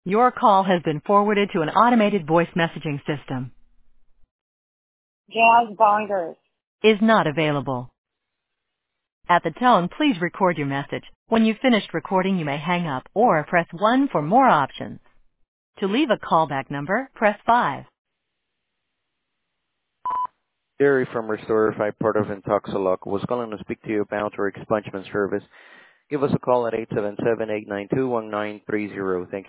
Your call has been forwarded to an automated voice messaging system. Jazz Bongers. Is not available. At the tone, please record your message. When you've finished recording, you may hang up or press 1 for more options. To leave a callback number, press 5. Jerry from Restore 5 part of Intoxilock was calling to speak to you about our expungement service. Give us a call at 877-892-1930. Thank you.